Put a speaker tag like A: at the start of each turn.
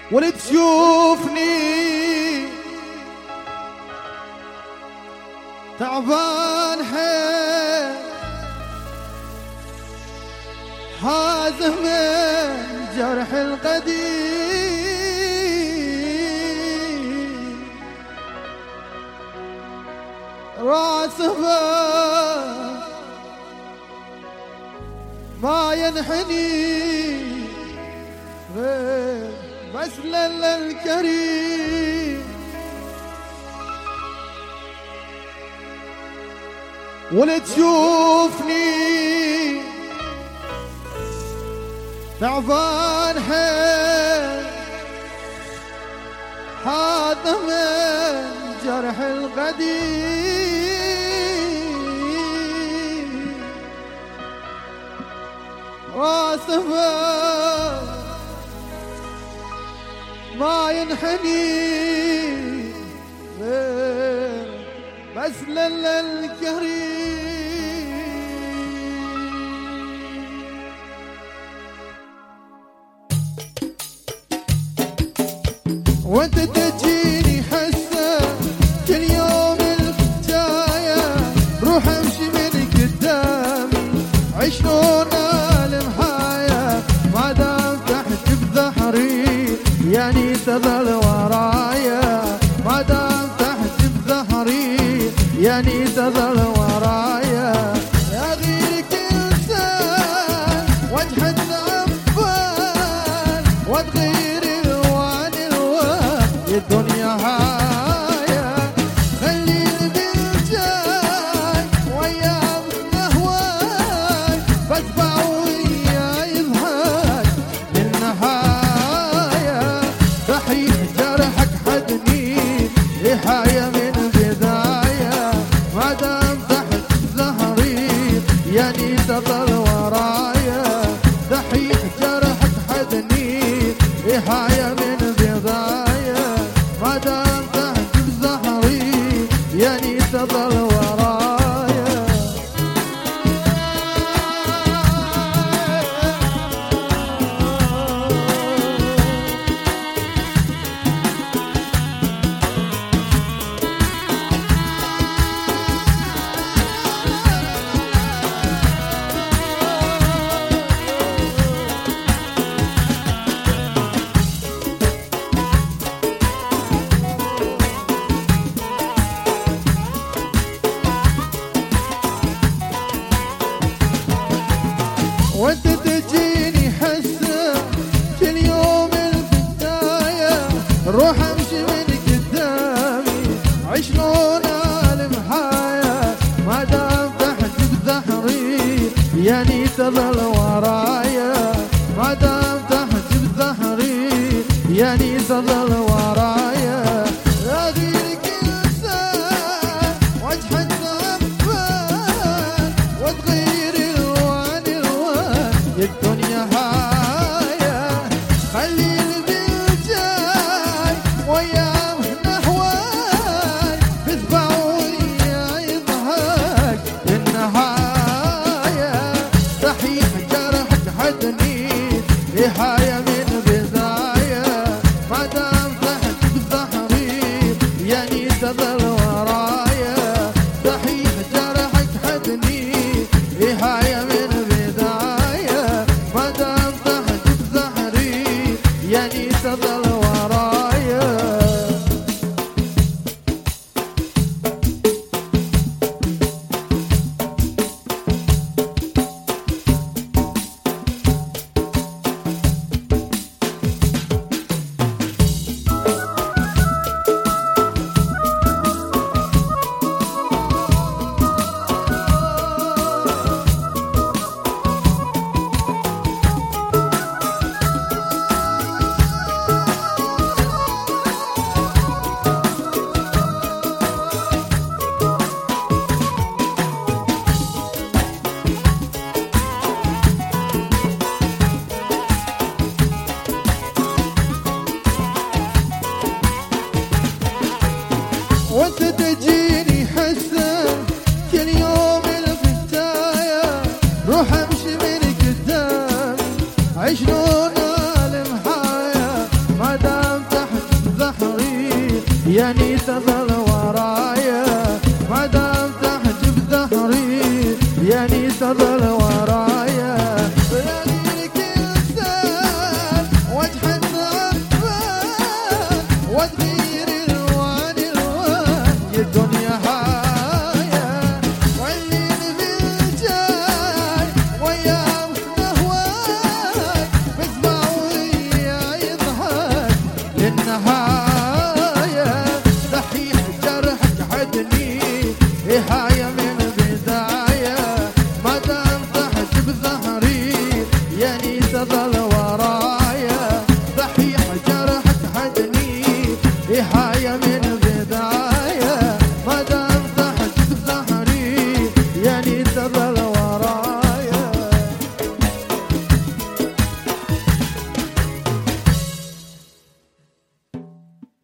A: ولتشوفني تعبان حيل حازم من جرح القديم راسه ما ينحني غير بس للكريم ولتشوفني تعبان حيل حاذ من جرح القديم راسه ما ينحني بس للكريم وانت تجيني حسه كل يوم الفتاية روح امشي من قدامي عشرون المحايا ما دام تحت بظهري يعني تظل ورايا ما دام تحت بظهري يعني تظل ورايا يا غيرك انسان وجه الزعفان وتغير الوان الدنيا هايا خلي البلجاي ويا مهواي بتبع ويا يضحك للنهاية صحيح جرحك حدني ريحاية من بداية ما دام تحت ظهري يعني تظل ورايا صحيح جرحك حدني ريحاية من بداية ما دام تحت بظهري يعني تظل ورايا وانت تجيني حسه كل يوم البداية روح امشي من قدامي عشرون المحايا ما دام تحت بظهري يعني تظل ورايا ما دام تحت بظهري يعني تظل ورايا يا غيرك انسان وجه الزعفان وتغير الدنيا هايا خلي البلجاي ويا نهواي بتبع ويا يضحك النهاية صحيح جرحك حدني ريحاية من بداية ما دام تحت بظهري يعني تظل ورايا صحيح جرحك حدني ريحاية من ما دام تحت بظهري يعني تظل ورايا وانت تجيني حسه كل يوم الفتاية روح امشي من قدامي عشرون المحايا ما دام يعني تظل ورايا ما دام تحجب ظهري يعني تظل ورايا بلادي كل سال وجه النفان وتغير الوان يا الدنيا هايا والليل بالجاي ويا هواي بسمع ويا يضحك للنهاية صحيح جرحك عدني نهاية من البداية ما دام تحجب ظهري يعني تظل ورايا صحيح جرحك عدني نهاية من